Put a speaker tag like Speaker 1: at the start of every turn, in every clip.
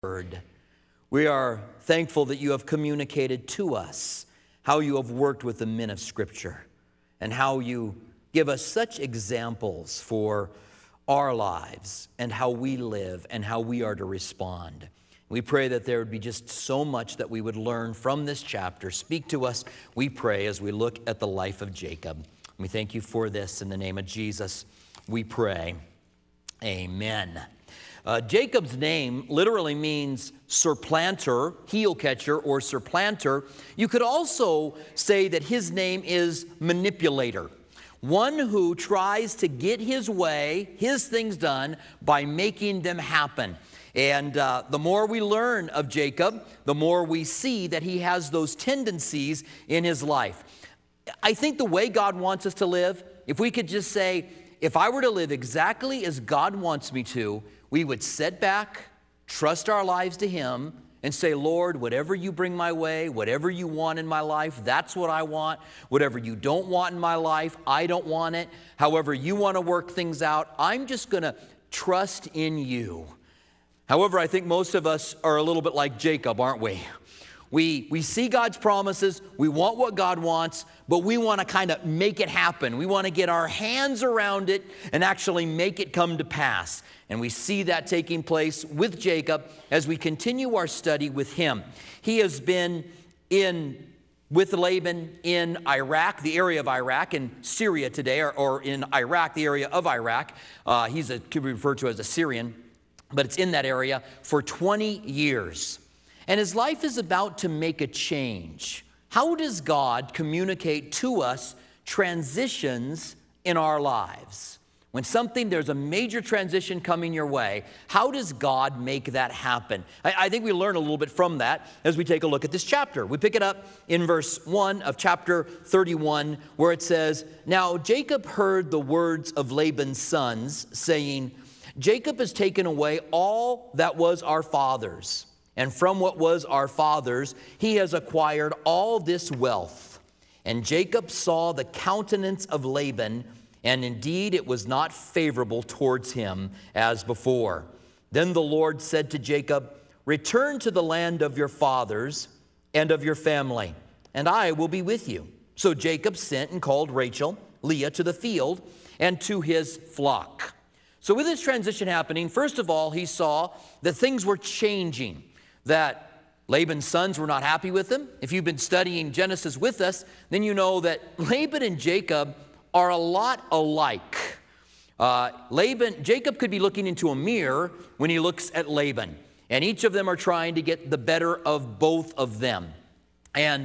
Speaker 1: word. We are thankful that you have communicated to us how you have worked with the men of Scripture and how you give us such examples for our lives and how we live and how we are to respond. We pray that there would be just so much that we would learn from this chapter. Speak to us, we pray, as we look at the life of Jacob. We thank you for this in the name of Jesus. We pray. Amen. Jacob's name literally means surplanter, heel catcher, or surplanter. You could also say that his name is manipulator, one who tries to get his way, his things done, by making them happen. And the more we learn of Jacob, the more we see that he has those tendencies in his life. I think the way God wants us to live, if we could just say, if I were to live exactly as God wants me to, we would sit back, trust our lives to Him, and say, Lord, whatever you bring my way, whatever you want in my life, that's what I want. Whatever you don't want in my life, I don't want it. However you want to work things out, I'm just going to trust in you. However, I think most of us are a little bit like Jacob, aren't we? We see God's promises, we want what God wants, but we want to kind of make it happen. We want to get our hands around it and actually make it come to pass. And we see that taking place with Jacob as we continue our study with him. He has been with Laban in Iraq, the area of Iraq, in Syria today, or in Iraq, the area of Iraq. Could be referred to as a Syrian, but it's in that area for 20 years. And his life is about to make a change. How does God communicate to us transitions in our lives? When there's a major transition coming your way, how does God make that happen? I think we learn a little bit from that as we take a look at this chapter. We pick it up in verse 1 of chapter 31, where it says, Now Jacob heard the words of Laban's sons, saying, Jacob has taken away all that was our father's. And from what was our father's, he has acquired all this wealth. And Jacob saw the countenance of Laban, and indeed it was not favorable towards him as before. Then the Lord said to Jacob, Return to the land of your fathers and of your family, and I will be with you. So Jacob sent and called Rachel, Leah, to the field and to his flock. So with this transition happening, first of all, he saw that things were changing, that Laban's sons were not happy with him. If you've been studying Genesis with us, then you know that Laban and Jacob are a lot alike. Jacob could be looking into a mirror when he looks at Laban, and each of them are trying to get the better of both of them. And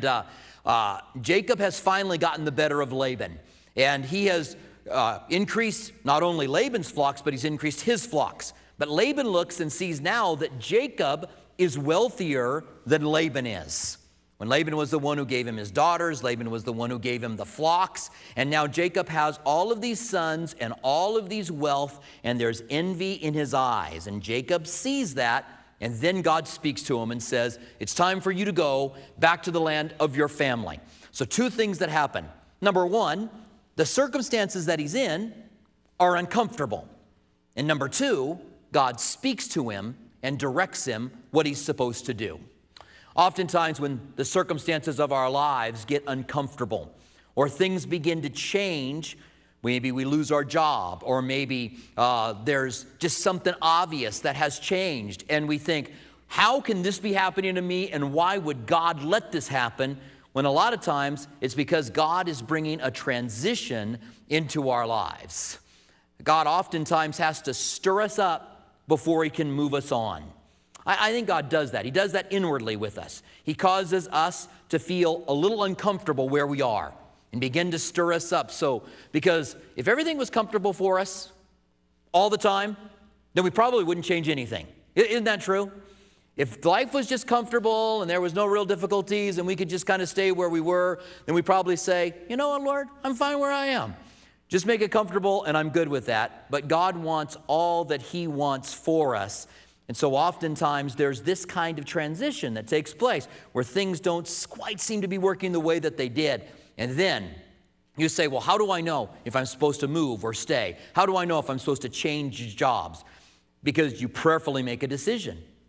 Speaker 1: Jacob has finally gotten the better of Laban, and he has increased not only Laban's flocks, but he's increased his flocks. But Laban looks and sees now that Jacob is wealthier than Laban is. When Laban was the one who gave him his daughters, Laban was the one who gave him the flocks, and now Jacob has all of these sons and all of these wealth, and there's envy in his eyes. And Jacob sees that, and then God speaks to him and says, it's time for you to go back to the land of your family. So two things that happen. Number one, the circumstances that he's in are uncomfortable. And number two, God speaks to him and directs him what he's supposed to do. Oftentimes when the circumstances of our lives get uncomfortable or things begin to change, maybe we lose our job, or maybe there's just something obvious that has changed, and we think, how can this be happening to me, and why would God let this happen? When a lot of times it's because God is bringing a transition into our lives. God oftentimes has to stir us up before he can move us on. I think God does that. He does that inwardly with us. He causes us to feel a little uncomfortable where we are and begin to stir us up. Because if everything was comfortable for us all the time, then we probably wouldn't change anything. Isn't that true? If life was just comfortable and there was no real difficulties and we could just kind of stay where we were, then we'd probably say, you know what, Lord, I'm fine where I am. Just make it comfortable, and I'm good with that. But God wants all that he wants for us. And so oftentimes there's this kind of transition that takes place where things don't quite seem to be working the way that they did. And then you say, well, how do I know if I'm supposed to move or stay? How do I know if I'm supposed to change jobs? Because you prayerfully make a decision.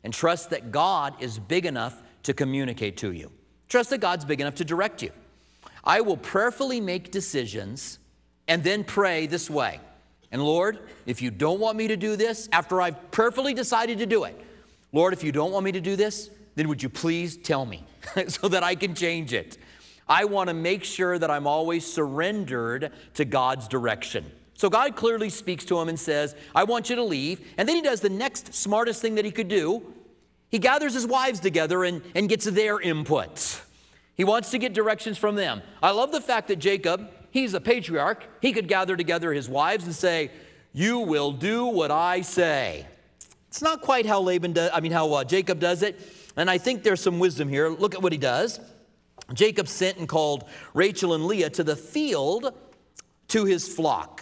Speaker 1: and trust that God is big enough to communicate to you. Trust that God's big enough to direct you. I will prayerfully make decisions and then pray this way. And Lord, if you don't want me to do this, after I've prayerfully decided to do it, Lord, if you don't want me to do this, then would you please tell me so that I can change it? I want to make sure that I'm always surrendered to God's direction. So God clearly speaks to him and says, I want you to leave. And then he does the next smartest thing that he could do. He gathers his wives together and gets their input. He wants to get directions from them. I love the fact that Jacob, he's a patriarch. He could gather together his wives and say, you will do what I say. It's not quite how Jacob does it. And I think there's some wisdom here. Look at what he does. Jacob sent and called Rachel and Leah to the field to his flock.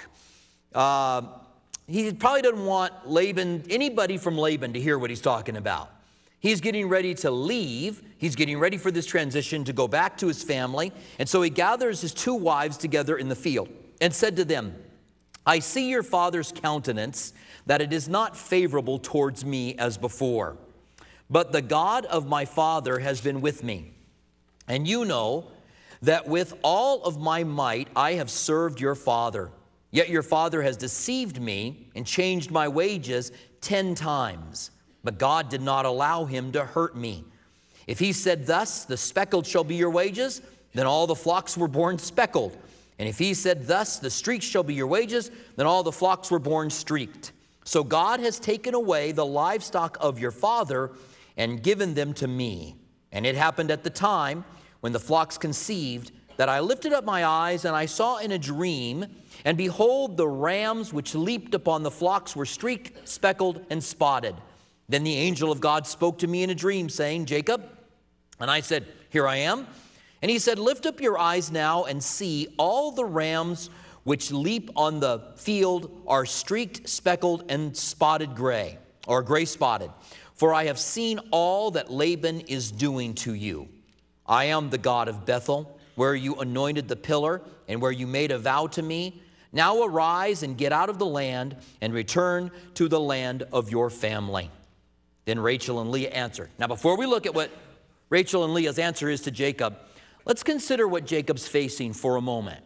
Speaker 1: He probably doesn't want anybody from Laban to hear what he's talking about. He's getting ready to leave. He's getting ready for this transition to go back to his family. And so he gathers his two wives together in the field and said to them, I see your father's countenance, that it is not favorable towards me as before. But the God of my father has been with me. And you know that with all of my might I have served your father. Yet your father has deceived me and changed my wages 10 times. But God did not allow him to hurt me. If he said thus, the speckled shall be your wages, then all the flocks were born speckled. And if he said thus, the streaked shall be your wages, then all the flocks were born streaked. So God has taken away the livestock of your father and given them to me. And it happened at the time when the flocks conceived that I lifted up my eyes and I saw in a dream, and behold, the rams which leaped upon the flocks were streaked, speckled, and spotted. Then the angel of God spoke to me in a dream, saying, Jacob. And I said, here I am. And he said, lift up your eyes now and see, all the rams which leap on the field are streaked, speckled, and spotted gray, or gray spotted. For I have seen all that Laban is doing to you. I am the God of Bethel, where you anointed the pillar and where you made a vow to me. Now arise and get out of the land and return to the land of your family. Then Rachel and Leah answered. Now before we look at what Rachel and Leah's answer is to Jacob, let's consider what Jacob's facing for a moment.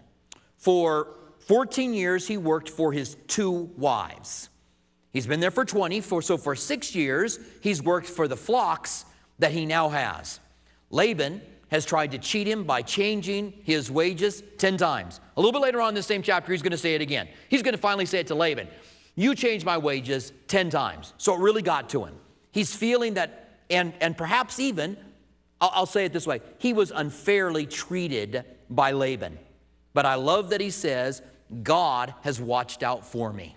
Speaker 1: For 14 years he worked for his two wives. He's been there for 20, so for 6 years he's worked for the flocks that he now has. Laban has tried to cheat him by changing his wages 10 times. A little bit later on in the same chapter, he's going to say it again. He's going to finally say it to Laban. You changed my wages 10 times. So it really got to him. He's feeling that, and perhaps even, I'll say it this way, he was unfairly treated by Laban. But I love that he says, God has watched out for me.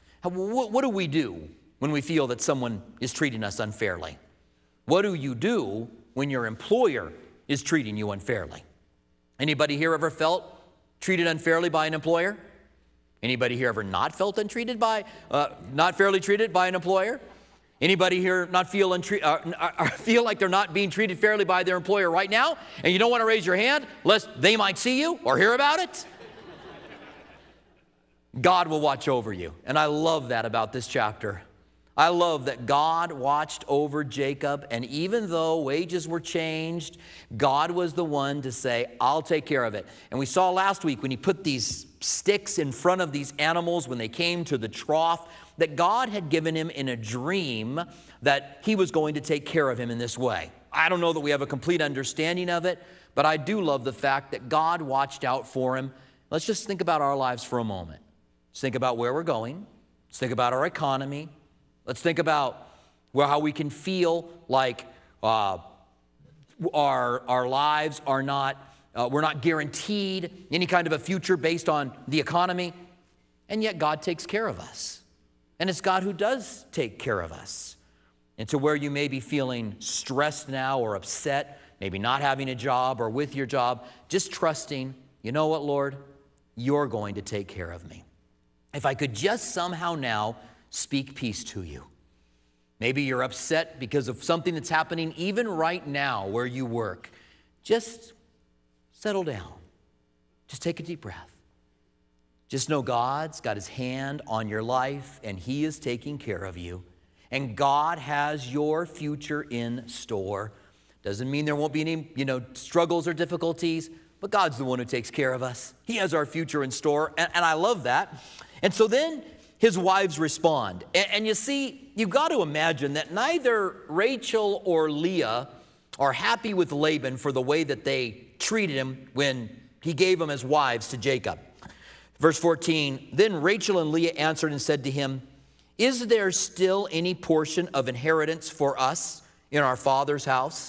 Speaker 1: What do we do when we feel that someone is treating us unfairly? What do you do when your employer is treating you unfairly? Anybody here ever felt treated unfairly by an employer? Anybody here ever not felt not fairly treated by an employer? Anybody here not feel like they're not being treated fairly by their employer right now, and you don't want to raise your hand lest they might see you or hear about it? God will watch over you, and I love that about this chapter. I love that God watched over Jacob, and even though wages were changed, God was the one to say, I'll take care of it. And we saw last week when he put these sticks in front of these animals when they came to the trough, that God had given him in a dream that he was going to take care of him in this way. I don't know that we have a complete understanding of it, but I do love the fact that God watched out for him. Let's just think about our lives for a moment. Let's think about where we're going. Let's think about our economy. Let's think about how we can feel like our lives are not, we're not guaranteed any kind of a future based on the economy. And yet God takes care of us. And it's God who does take care of us. And to where you may be feeling stressed now or upset, maybe not having a job or with your job, just trusting, you know what, Lord, you're going to take care of me. If I could just somehow now speak peace to you. Maybe you're upset because of something that's happening even right now where you work. Just settle down. Just take a deep breath. Just know God's got his hand on your life and he is taking care of you. and God has your future in store. Doesn't mean there won't be any, struggles or difficulties, but God's the one who takes care of us. He has our future in store, and I love that. And so then his wives respond. And you see, you've got to imagine that neither Rachel or Leah are happy with Laban for the way that they treated him when he gave them as wives to Jacob. Verse 14, then Rachel and Leah answered and said to him, is there still any portion of inheritance for us in our father's house?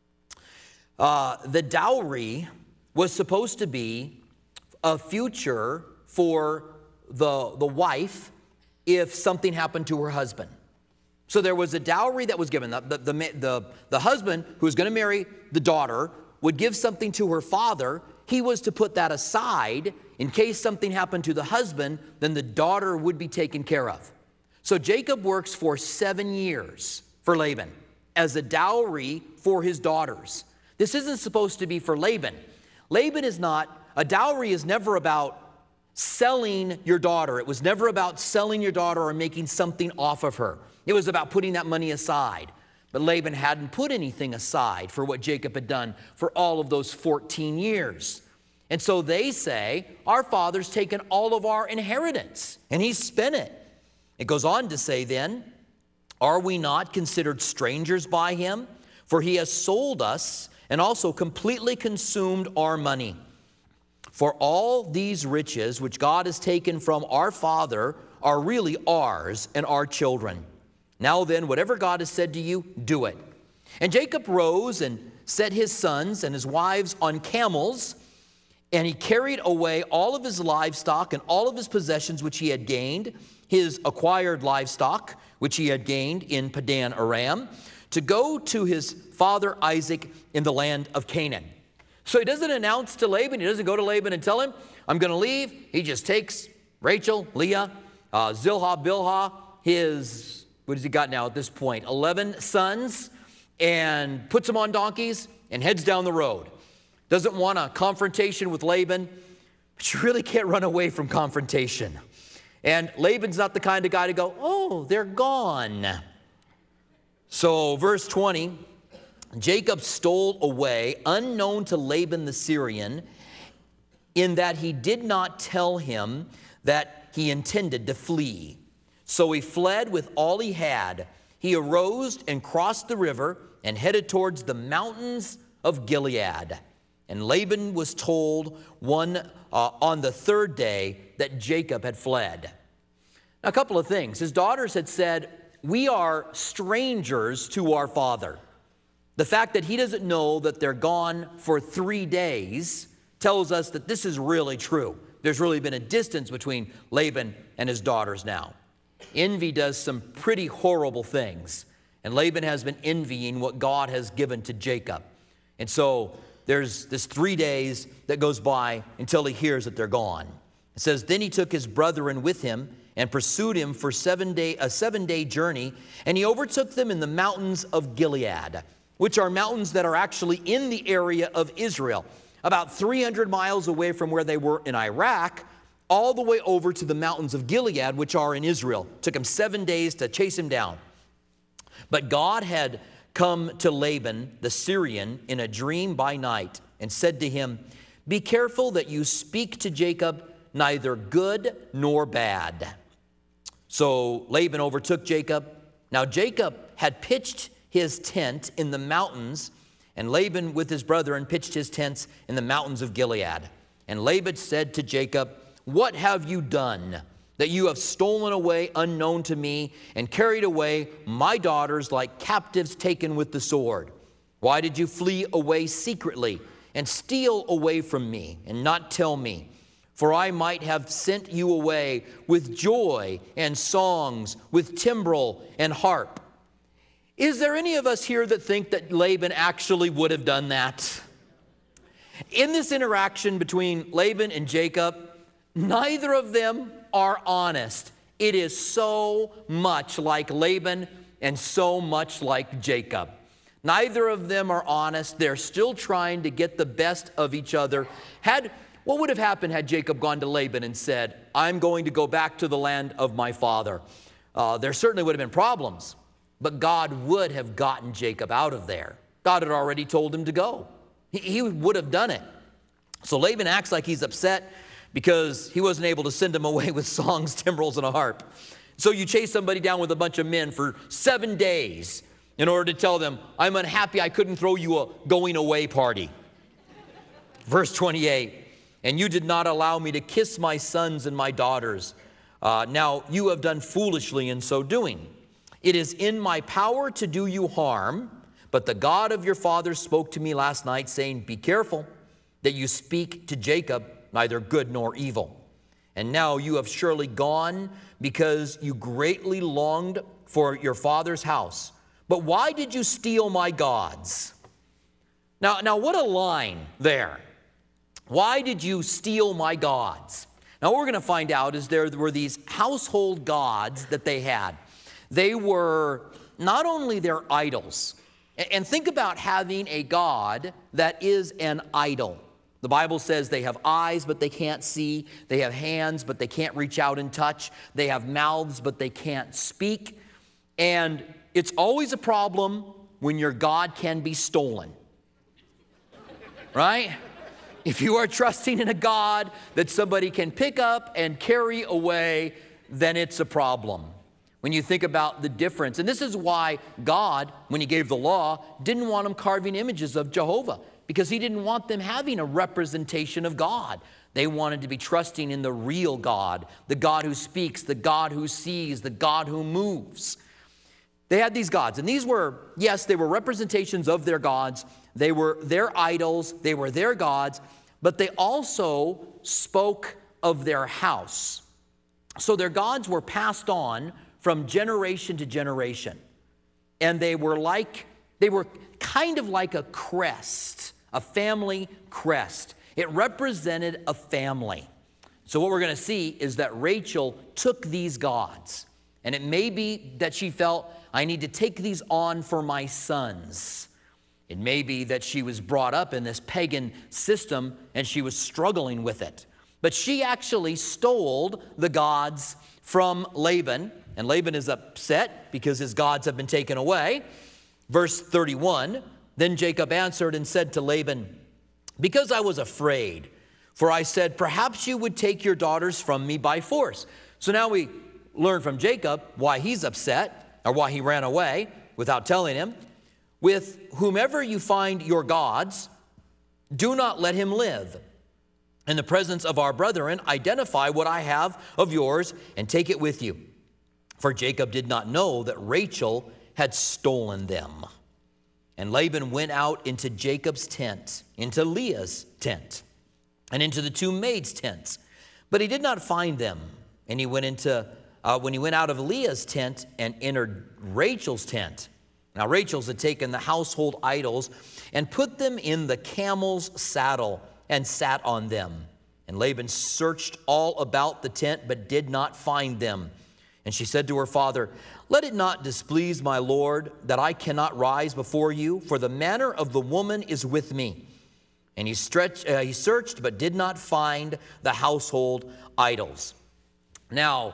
Speaker 1: The dowry was supposed to be a future for the wife if something happened to her husband. So there was a dowry that was given. The husband who was going to marry the daughter would give something to her father. He was to put that aside in case something happened to the husband, then the daughter would be taken care of. So Jacob works for 7 years for Laban as a dowry for his daughters. This isn't supposed to be for Laban. A dowry is never about selling your daughter. It was never about selling your daughter or making something off of her. It was about putting that money aside. But Laban hadn't put anything aside for what Jacob had done for all of those 14 years. And so they say, our father's taken all of our inheritance, and he's spent it. It goes on to say then, are we not considered strangers by him? For he has sold us and also completely consumed our money. For all these riches which God has taken from our father are really ours and our children. Now then, whatever God has said to you, do it. And Jacob rose and set his sons and his wives on camels, and he carried away all of his livestock and all of his possessions which he had gained, his acquired livestock which he had gained in Padan Aram, to go to his father Isaac in the land of Canaan. So he doesn't announce to Laban, he doesn't go to Laban and tell him, I'm going to leave. He just takes Rachel, Leah, Zilhah, Bilhah, his, what has he got now at this point, 11 sons, and puts them on donkeys and heads down the road. Doesn't want a confrontation with Laban, but you really can't run away from confrontation. And Laban's not the kind of guy to go, oh, they're gone. So verse 20, Jacob stole away unknown to Laban the Syrian, in that he did not tell him that he intended to flee. So he fled with all he had. He arose and crossed the river and headed towards the mountains of Gilead. And Laban was told on the third day that Jacob had fled. Now, a couple of things. His daughters had said, we are strangers to our father. The fact that he doesn't know that they're gone for 3 days tells us that this is really true. There's really been a distance between Laban and his daughters now. Envy does some pretty horrible things, and Laban has been envying what God has given to Jacob. And so there's this 3 days that goes by until he hears that they're gone. It says, then he took his brethren with him and pursued him for a 7-day journey, and he overtook them in the mountains of Gilead, which are mountains that are actually in the area of Israel, about 300 miles away from where they were in Iraq, all the way over to the mountains of Gilead, which are in Israel. It took him 7 days to chase him down. But God had come to Laban the Syrian in a dream by night and said to him, be careful that you speak to Jacob neither good nor bad. So Laban overtook Jacob. Now Jacob had pitched his tent in the mountains, and Laban with his brethren pitched his tents in the mountains of Gilead. And Laban said to Jacob, what have you done, that you have stolen away unknown to me and carried away my daughters like captives taken with the sword? Why did you flee away secretly and steal away from me and not tell me? For I might have sent you away with joy and songs, with timbrel and harp. Is there any of us here that think that Laban actually would have done that? In this interaction between Laban and Jacob, neither of them are honest. It is so much like Laban and so much like Jacob. Neither of them are honest. They're still trying to get the best of each other. What would have happened had Jacob gone to Laban and said, I'm going to go back to the land of my father? There certainly would have been problems. But God would have gotten Jacob out of there. God had already told him to go. He would have done it. So Laban acts like he's upset because he wasn't able to send him away with songs, timbrels, and a harp. So you chase somebody down with a bunch of men for 7 days in order to tell them, I'm unhappy I couldn't throw you a going away party. Verse 28, and you did not allow me to kiss my sons and my daughters. Now you have done foolishly in so doing. It is in my power to do you harm, but the God of your fathers spoke to me last night, saying, be careful that you speak to Jacob neither good nor evil. And now you have surely gone because you greatly longed for your father's house. But why did you steal my gods? Now what a line there. Why did you steal my gods? Now what we're going to find out is there were these household gods that they had. They were not only their idols. And think about having a God that is an idol. The Bible says they have eyes, but they can't see. They have hands, but they can't reach out and touch. They have mouths, but they can't speak. And it's always a problem when your God can be stolen. Right? If you are trusting in a God that somebody can pick up and carry away, then it's a problem. When you think about the difference. And this is why God, when he gave the law, didn't want them carving images of Jehovah, because he didn't want them having a representation of God. They wanted to be trusting in the real God, the God who speaks, the God who sees, the God who moves. They had these gods, and these were, yes, they were representations of their gods. They were their idols, they were their gods, but they also spoke of their house. So their gods were passed on from generation to generation. And they were kind of like a crest, a family crest. It represented a family. So what we're going to see is that Rachel took these gods. And it may be that she felt, I need to take these on for my sons. It may be that she was brought up in this pagan system and she was struggling with it. But she actually stole the gods from Laban. And Laban is upset because his gods have been taken away. Verse 31, then Jacob answered and said to Laban, because I was afraid, for I said, perhaps you would take your daughters from me by force. So now we learn from Jacob why he's upset, or why he ran away without telling him. With whomever you find your gods, do not let him live. In the presence of our brethren, identify what I have of yours and take it with you. For Jacob did not know that Rachel had stolen them. And Laban went out into Jacob's tent, into Leah's tent, and into the two maids' tents. But he did not find them. And he went when he went out of Leah's tent and entered Rachel's tent. Now Rachel's had taken the household idols and put them in the camel's saddle and sat on them. And Laban searched all about the tent, but did not find them. And she said to her father, let it not displease my lord that I cannot rise before you, for the manner of the woman is with me. And he searched, but did not find the household idols. Now,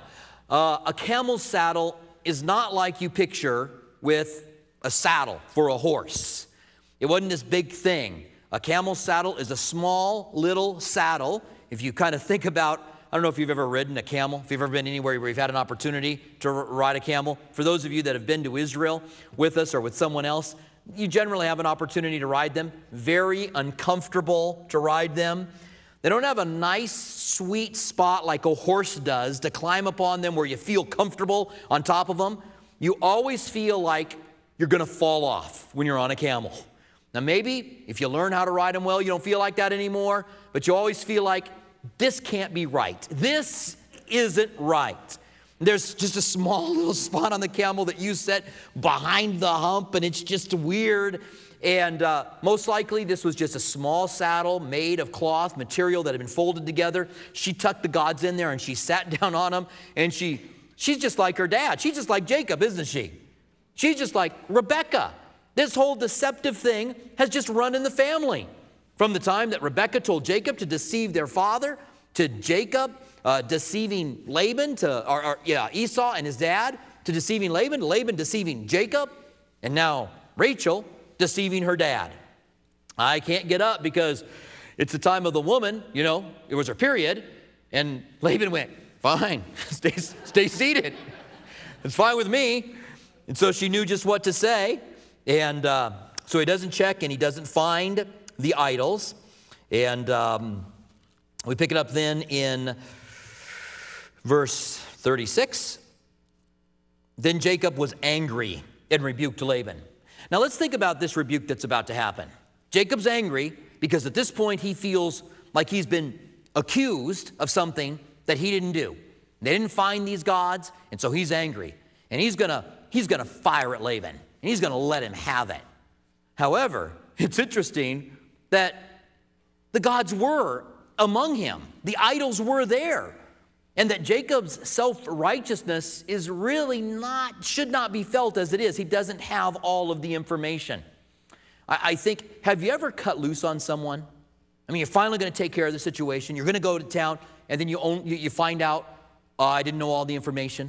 Speaker 1: a camel's saddle is not like you picture with a saddle for a horse. It wasn't this big thing. A camel's saddle is a small little saddle. If you kind of think about, I don't know if you've ever ridden a camel, if you've ever been anywhere where you've had an opportunity to ride a camel. For those of you that have been to Israel with us or with someone else, you generally have an opportunity to ride them. Very uncomfortable to ride them. They don't have a nice, sweet spot like a horse does to climb up on them where you feel comfortable on top of them. You always feel like you're going to fall off when you're on a camel. Now maybe if you learn how to ride them well, you don't feel like that anymore, but you always feel like this can't be right. This isn't right. There's just a small little spot on the camel that you set behind the hump, and it's just weird. And most likely this was just a small saddle made of cloth material that had been folded together. She tucked the gods in there and she sat down on them, and she's just like her dad. She's just like Jacob, isn't she? She's just like Rebekah. This whole deceptive thing has just run in the family. From the time that Rebekah told Jacob to deceive their father, to Jacob deceiving Laban, Esau and his dad, to deceiving Laban, Laban deceiving Jacob, and now Rachel deceiving her dad. I can't get up because it's the time of the woman, it was her period. And Laban went, fine, stay seated. It's fine with me. And so she knew just what to say. And so he doesn't check and he doesn't find the idols. And we pick it up then in verse 36. Then Jacob was angry and rebuked Laban. Now let's think about this rebuke that's about to happen. Jacob's angry because at this point he feels like he's been accused of something that he didn't do. They didn't find these gods, and so he's angry. And he's gonna fire at Laban, and he's gonna let him have it. However, it's interesting that the gods were among him. The idols were there. And that Jacob's self-righteousness is really should not be felt as it is. He doesn't have all of the information. I think, have you ever cut loose on someone? I mean, you're finally going to take care of the situation. You're going to go to town, and then you find out, I didn't know all the information.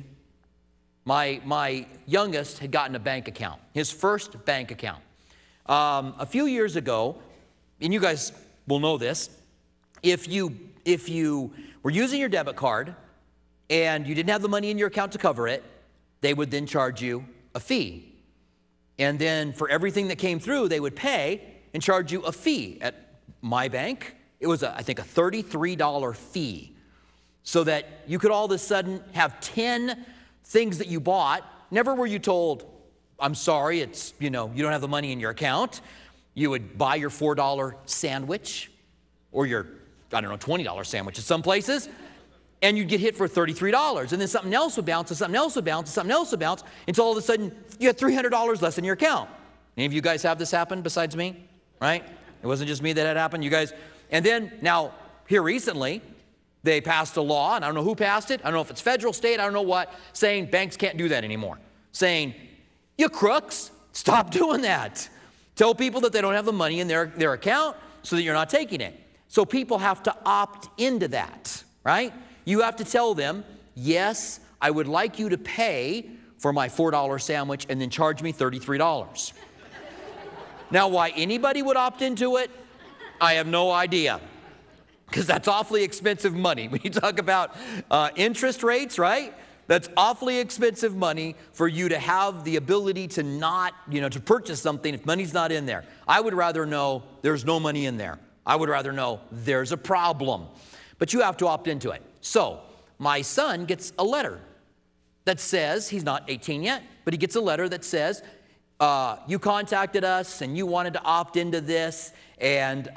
Speaker 1: My youngest had gotten a bank account, his first bank account. A few years ago, and you guys will know this, if you were using your debit card and you didn't have the money in your account to cover it, they would then charge you a fee. And then for everything that came through, they would pay and charge you a fee. At my bank, it was, I think, a $33 fee. So that you could all of a sudden have 10 things that you bought. Never were you told, I'm sorry, you don't have the money in your account. You would buy your $4 sandwich or your, $20 sandwich at some places, and you'd get hit for $33. And then something else would bounce, and something else would bounce, and something else would bounce, until all of a sudden you had $300 less in your account. Any of you guys have this happen besides me? Right? It wasn't just me that had happened. You guys. And then now, here recently, they passed a law, and I don't know who passed it. I don't know if it's federal, state, I don't know what, saying banks can't do that anymore. Saying, you crooks, stop doing that. Tell people that they don't have the money in their account so that you're not taking it. So people have to opt into that, right? You have to tell them, yes, I would like you to pay for my $4 sandwich and then charge me $33. Now, why anybody would opt into it, I have no idea. Because that's awfully expensive money. When you talk about interest rates, right? That's awfully expensive money for you to have the ability to not, to purchase something if money's not in there. I would rather know there's no money in there. I would rather know there's a problem. But you have to opt into it. So my son gets a letter that says, he's not 18 yet, but he gets a letter that says, you contacted us and you wanted to opt into this, and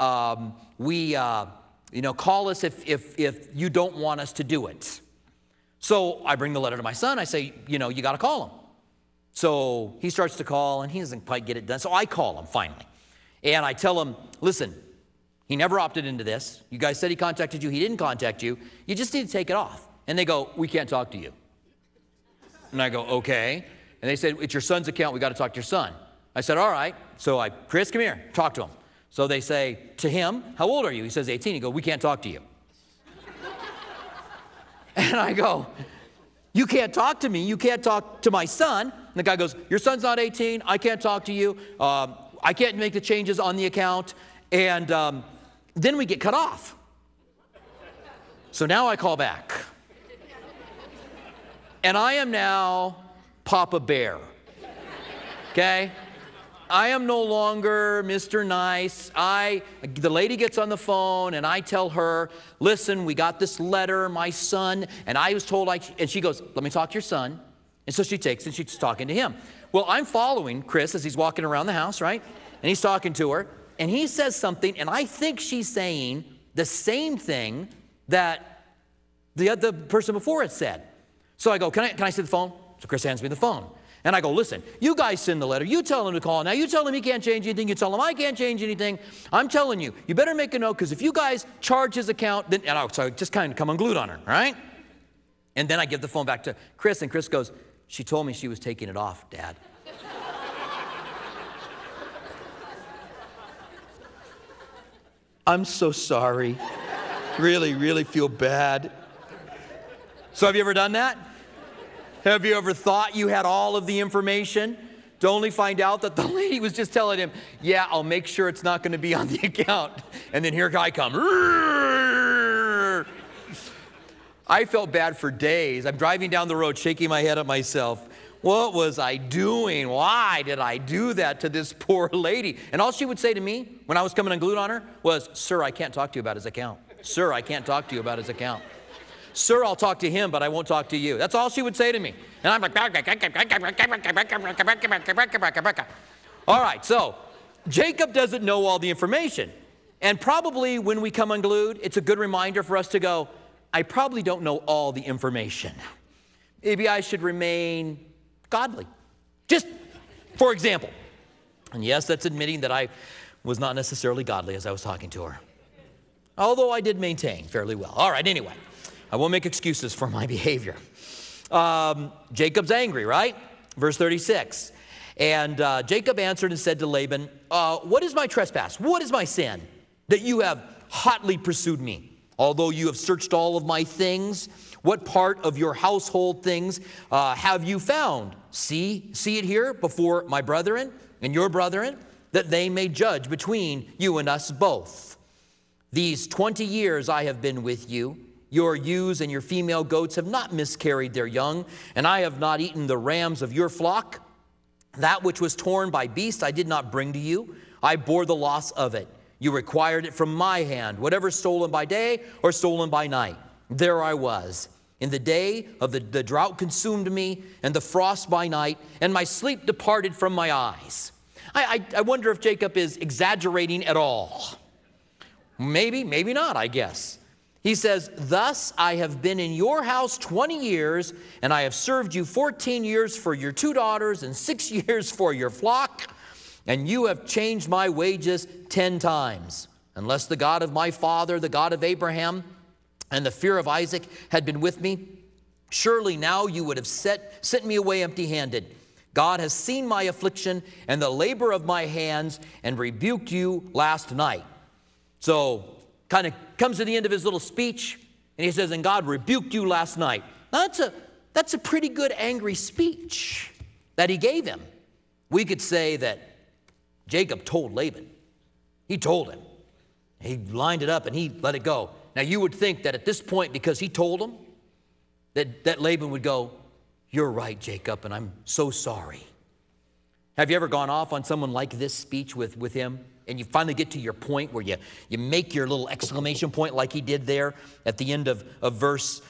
Speaker 1: call us if you don't want us to do it. So I bring the letter to my son. I say, you got to call him. So he starts to call, and he doesn't quite get it done. So I call him finally. And I tell him, listen, he never opted into this. You guys said he contacted you. He didn't contact you. You just need to take it off. And they go, we can't talk to you. And I go, okay. And they said, it's your son's account. We got to talk to your son. I said, all right. So Chris, come here. Talk to him. So they say to him, how old are you? He says 18. He goes, we can't talk to you. And I go, you can't talk to me. You can't talk to my son. And the guy goes, your son's not 18. I can't talk to you. I can't make the changes on the account. And then we get cut off. So now I call back. And I am now Papa Bear. Okay? I am no longer Mr. Nice. The lady gets on the phone and I tell her, listen, we got this letter, my son, and I was told, and she goes, let me talk to your son. And so she takes and she's talking to him. Well, I'm following Chris as he's walking around the house, right? And he's talking to her, and he says something, and I think she's saying the same thing that the other person before had said. So I go, can I see the phone? So Chris hands me the phone. And I go, listen, you guys send the letter. You tell him to call. Now you tell him he can't change anything. You tell him I can't change anything. I'm telling you, you better make a note, because if you guys charge his account, then, so I just kind of come unglued on her, all right? And then I give the phone back to Chris, and Chris goes, she told me she was taking it off, Dad. I'm so sorry. Really, really feel bad. So have you ever done that? Have you ever thought you had all of the information to only find out that the lady was just telling him, yeah, I'll make sure it's not going to be on the account. And then here I come. I felt bad for days. I'm driving down the road, shaking my head at myself. What was I doing? Why did I do that to this poor lady? And all she would say to me when I was coming unglued on her was, sir, I can't talk to you about his account. Sir, I can't talk to you about his account. Sir, I'll talk to him, but I won't talk to you. That's all she would say to me. And I'm like, all right, so Jacob doesn't know all the information. And probably when we come unglued, it's a good reminder for us to go, I probably don't know all the information. Maybe I should remain godly. Just for example. And yes, that's admitting that I was not necessarily godly as I was talking to her. Although I did maintain fairly well. All right, anyway. I won't make excuses for my behavior. Jacob's angry, right? Verse 36. And Jacob answered and said to Laban, what is my trespass? What is my sin that you have hotly pursued me? Although you have searched all of my things, what part of your household things have you found? See it here before my brethren and your brethren, that they may judge between you and us both. These 20 years I have been with you. Your ewes and your female goats have not miscarried their young, and I have not eaten the rams of your flock. That which was torn by beast I did not bring to you. I bore the loss of it. You required it from my hand, whatever stolen by day or stolen by night. There I was. In the day of the drought consumed me, and the frost by night, and my sleep departed from my eyes. I wonder if Jacob is exaggerating at all. Maybe, maybe not, I guess. He says, thus I have been in your house 20 years, and I have served you 14 years for your 2 daughters and 6 years for your flock, and you have changed my wages 10 times. Unless the God of my father, the God of Abraham, and the fear of Isaac had been with me, surely now you would have sent me away empty-handed. God has seen my affliction and the labor of my hands and rebuked you last night. So, kind of comes to the end of his little speech, and he says, and God rebuked you last night. Now, that's a pretty good angry speech that he gave him. We could say that Jacob told Laban. He told him. He lined it up, and he let it go. Now, you would think that at this point, because he told him, that Laban would go, you're right, Jacob, and I'm so sorry. Have you ever gone off on someone like this speech with him? And you finally get to your point where you make your little exclamation point like he did there at the end of verse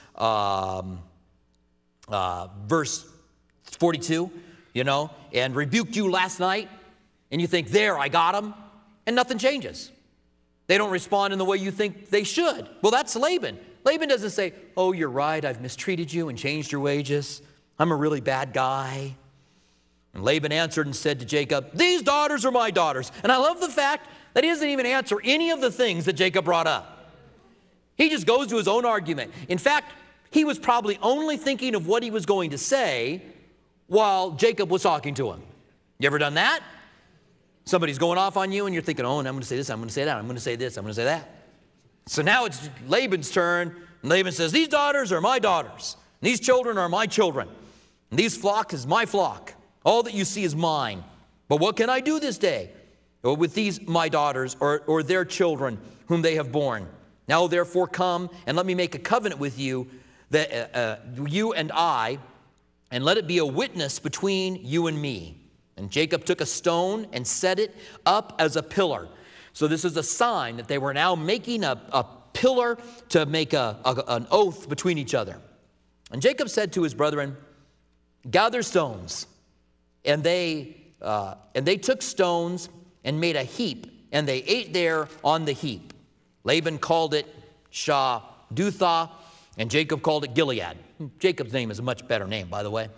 Speaker 1: 42, and rebuked you last night. And you think, there, I got him. And nothing changes. They don't respond in the way you think they should. Well, that's Laban. Laban doesn't say, oh, you're right, I've mistreated you and changed your wages. I'm a really bad guy. And Laban answered and said to Jacob, these daughters are my daughters. And I love the fact that he doesn't even answer any of the things that Jacob brought up. He just goes to his own argument. In fact, he was probably only thinking of what he was going to say while Jacob was talking to him. You ever done that? Somebody's going off on you and you're thinking, oh, and I'm going to say this, I'm going to say that, I'm going to say this, I'm going to say that. So now it's Laban's turn. And Laban says, these daughters are my daughters. And these children are my children. And these flock is my flock. All that you see is mine. But what can I do this day with these my daughters or their children whom they have borne? Now therefore come and let me make a covenant with you, that you and I, and let it be a witness between you and me. And Jacob took a stone and set it up as a pillar. So this is a sign that they were now making a pillar to make an oath between each other. And Jacob said to his brethren, gather stones. And they took stones and made a heap, and they ate there on the heap. Laban called it Shah-Duthah, and Jacob called it Gilead. Jacob's name is a much better name, by the way.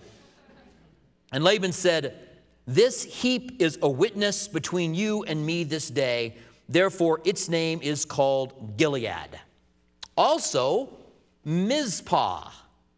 Speaker 1: And Laban said, this heap is a witness between you and me this day. Therefore, its name is called Gilead. Also, Mizpah.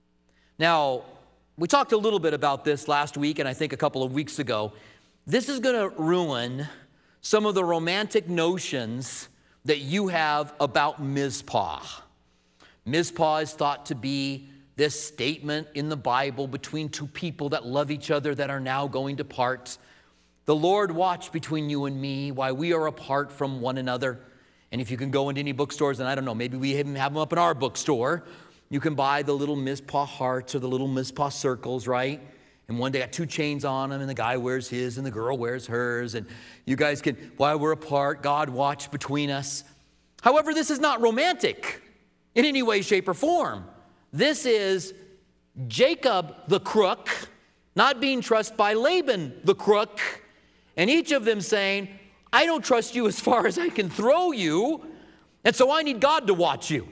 Speaker 1: Now, we talked a little bit about this last week, and I think a couple of weeks ago. This is going to ruin some of the romantic notions that you have about Mizpah. Mizpah is thought to be this statement in the Bible between two people that love each other that are now going to part. The Lord watch between you and me while we are apart from one another. And if you can go into any bookstores, and I don't know, maybe we even have them up in our bookstore, you can buy the little Mizpah hearts or the little Mizpah circles, right? And one day got two chains on them, and the guy wears his and the girl wears hers. And you guys can, while we're apart, God watch between us. However, this is not romantic in any way, shape, or form. This is Jacob the crook not being trusted by Laban the crook, and each of them saying, I don't trust you as far as I can throw you, and so I need God to watch you.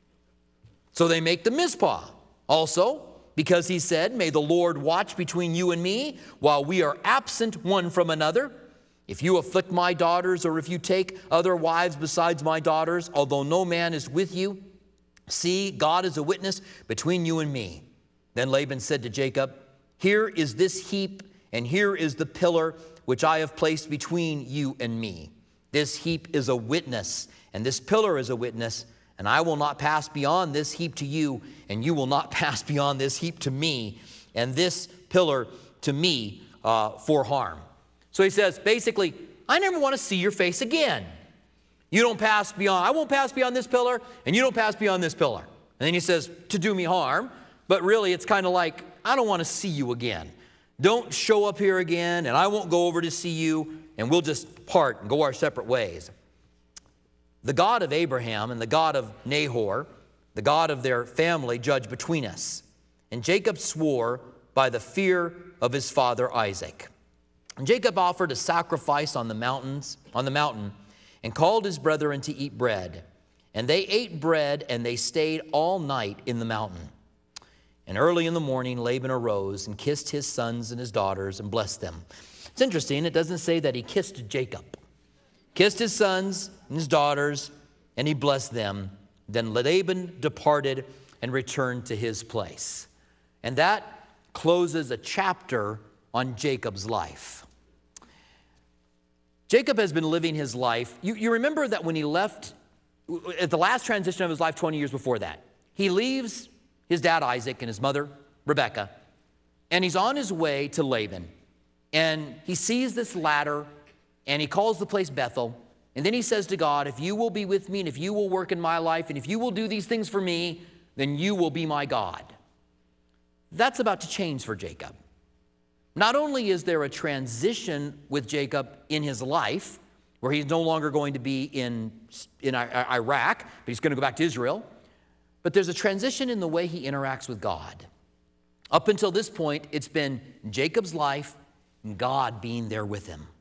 Speaker 1: So they make the Mizpah. Also, because he said, may the Lord watch between you and me while we are absent one from another. If you afflict my daughters, or if you take other wives besides my daughters, although no man is with you, see, God is a witness between you and me. Then Laban said to Jacob, here is this heap, and here is the pillar which I have placed between you and me. This heap is a witness, and this pillar is a witness, and I will not pass beyond this heap to you, and you will not pass beyond this heap to me, and this pillar to me for harm. So he says, basically, I never want to see your face again. You don't pass beyond, I won't pass beyond this pillar, and you don't pass beyond this pillar. And then he says, to do me harm, but really it's kind of like, I don't want to see you again. Don't show up here again, and I won't go over to see you, and we'll just part and go our separate ways. The God of Abraham and the God of Nahor, the God of their family, judge between us. And Jacob swore by the fear of his father Isaac. And Jacob offered a sacrifice on the mountain, and called his brethren to eat bread. And they ate bread, and they stayed all night in the mountain. And early in the morning, Laban arose and kissed his sons and his daughters and blessed them. It's interesting, it doesn't say that he kissed Jacob. Kissed his sons and his daughters, and he blessed them. Then Laban departed and returned to his place. And that closes a chapter on Jacob's life. Jacob has been living his life. You remember that when he left, at the last transition of his life 20 years before that, he leaves his dad Isaac and his mother Rebekah, and he's on his way to Laban. And he sees this ladder, and he calls the place Bethel. And then he says to God, if you will be with me, and if you will work in my life, and if you will do these things for me, then you will be my God. That's about to change for Jacob. Not only is there a transition with Jacob in his life, where he's no longer going to be in Iraq, but he's going to go back to Israel, but there's a transition in the way he interacts with God. Up until this point, it's been Jacob's life and God being there with him.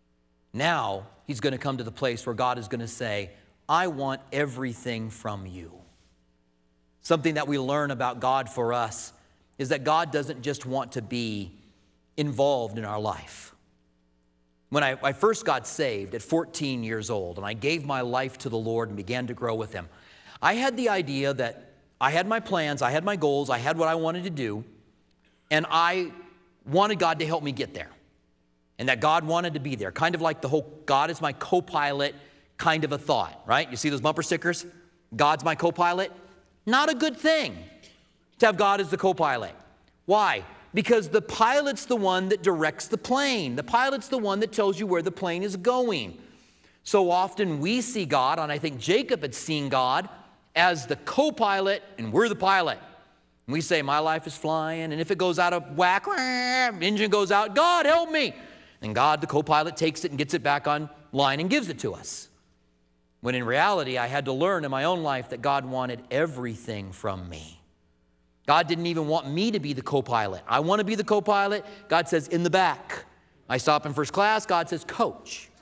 Speaker 1: Now, he's going to come to the place where God is going to say, I want everything from you. Something that we learn about God for us is that God doesn't just want to be involved in our life. When I first got saved at 14 years old, and I gave my life to the Lord and began to grow with him, I had the idea that I had my plans, I had my goals, I had what I wanted to do, and I wanted God to help me get there. And that God wanted to be there, kind of like the whole God is my co-pilot kind of a thought, right? You see those bumper stickers? God's my co-pilot? Not a good thing to have God as the co-pilot. Why? Because the pilot's the one that directs the plane. The pilot's the one that tells you where the plane is going. So often we see God, and I think Jacob had seen God as the co-pilot, and we're the pilot. And we say, my life is flying, and if it goes out of whack, engine goes out, God help me. And God, the co-pilot, takes it and gets it back on line and gives it to us. When in reality, I had to learn in my own life that God wanted everything from me. God didn't even want me to be the co-pilot. I want to be the co-pilot. God says, in the back. I stop in first class. God says, coach.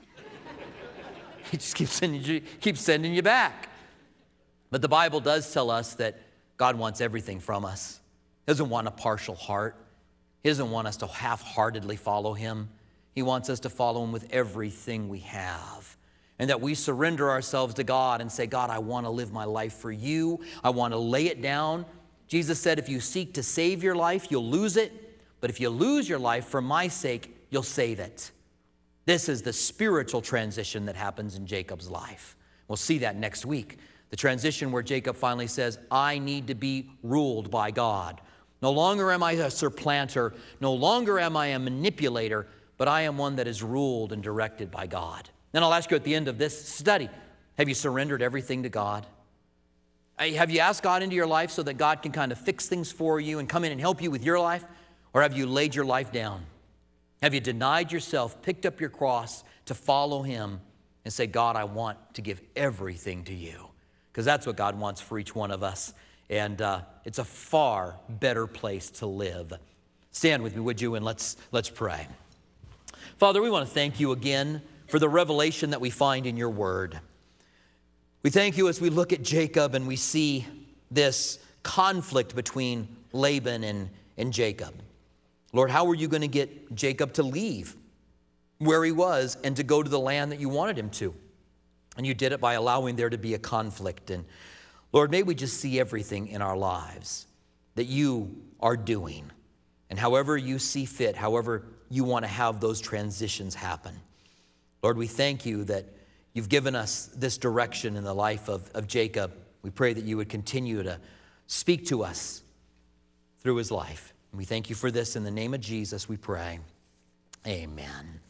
Speaker 1: He just keeps sending you back. But the Bible does tell us that God wants everything from us. He doesn't want a partial heart. He doesn't want us to half-heartedly follow him. He wants us to follow him with everything we have. And that we surrender ourselves to God and say, God, I want to live my life for you. I want to lay it down. Jesus said, if you seek to save your life, you'll lose it. But if you lose your life for my sake, you'll save it. This is the spiritual transition that happens in Jacob's life. We'll see that next week. The transition where Jacob finally says, I need to be ruled by God. No longer am I a supplanter. No longer am I a manipulator, but I am one that is ruled and directed by God. Then I'll ask you at the end of this study, have you surrendered everything to God? Have you asked God into your life so that God can kind of fix things for you and come in and help you with your life? Or have you laid your life down? Have you denied yourself, picked up your cross to follow him and say, God, I want to give everything to you? Because that's what God wants for each one of us. And it's a far better place to live. Stand with me, would you, and let's pray. Father, we want to thank you again for the revelation that we find in your word. We thank you as we look at Jacob and we see this conflict between Laban and Jacob. Lord, how were you going to get Jacob to leave where he was and to go to the land that you wanted him to? And you did it by allowing there to be a conflict. And Lord, may we just see everything in our lives that you are doing. And however you see fit, however you want to have those transitions happen. Lord, we thank you that you've given us this direction in the life of Jacob. We pray that you would continue to speak to us through his life. And we thank you for this. In the name of Jesus, we pray. Amen.